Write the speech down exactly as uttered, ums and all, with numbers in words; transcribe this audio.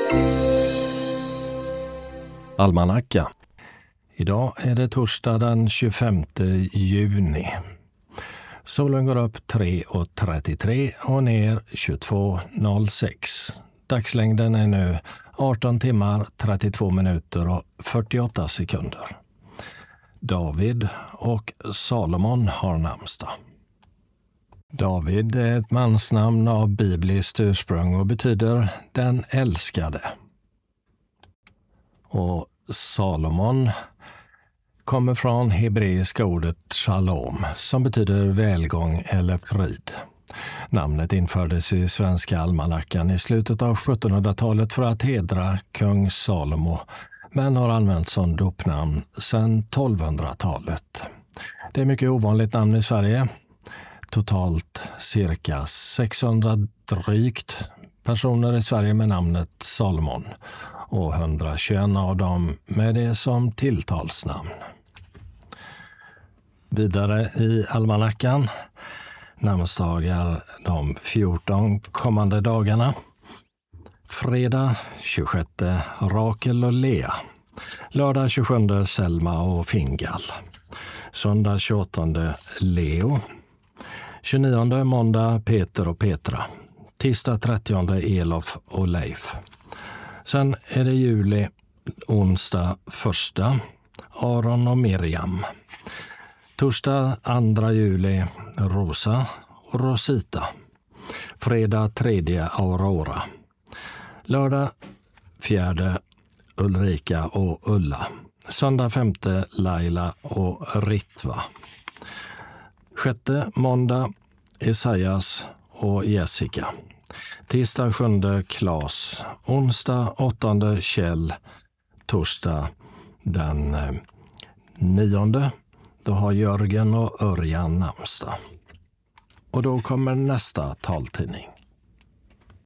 Almanacka. Idag är det torsdag den tjugofemte juni. Solen går upp tre trettiotre och ner tjugotvå noll sex. Dagslängden är nu arton timmar, trettiotvå minuter och fyrtioåtta sekunder. David och Salomon har namnsdag. David är ett mansnamn av bibliskt ursprung och betyder den älskade. Och Salomon kommer från hebreiska ordet shalom som betyder välgång eller frid. Namnet infördes i svenska almanackan i slutet av sjuttonhundratalet för att hedra kung Salomo, men har använts som dopnamn sedan tolvhundratalet. Det är mycket ovanligt namn i Sverige. Totalt cirka sexhundra drygt personer i Sverige med namnet Salomon och hundratjugoett av dem med det som tilltalsnamn. Vidare i almanackan, namnsdagar de fjorton kommande dagarna. Fredag tjugosjätte Rakel och Lea. Lördag tjugosjunde Selma och Fingal. Söndag tjugoåttonde Leo. tjugonionde måndag Peter och Petra. Tisdag trettionde Elof och Leif. Sen är det juli, onsdag första Aron och Miriam. Torsdag andra juli Rosa och Rosita. Fredag tredje Aurora. Lördag fjärde Ulrika och Ulla. Söndag femte Laila och Ritva. Sjätte måndag Esaias och Jessica. Tisdag sjunde Klas. Onsdag åttonde Kjell. Torsdag den eh, nionde. Då har Jörgen och Örjan namnsdag. Och då kommer nästa taltidning.